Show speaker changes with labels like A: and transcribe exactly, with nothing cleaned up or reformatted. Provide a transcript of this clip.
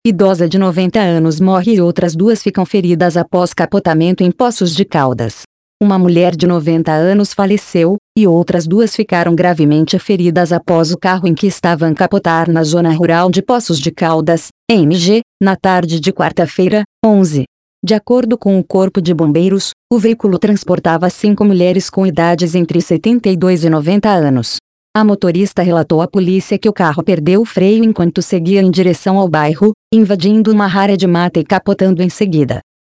A: Idosa de noventa anos morre e outras duas ficam feridas após capotamento em Poços de Caldas. Uma mulher de noventa anos faleceu, e outras duas ficaram gravemente feridas após o carro em que estavam capotar na zona rural de Poços de Caldas, M G, na tarde de quarta-feira, onze. De acordo com o Corpo de Bombeiros, o veículo transportava cinco mulheres com idades entre setenta e dois e noventa anos. A motorista relatou à polícia que o carro perdeu o freio enquanto seguia em direção ao bairro, invadindo uma área de mata e capotando em seguida.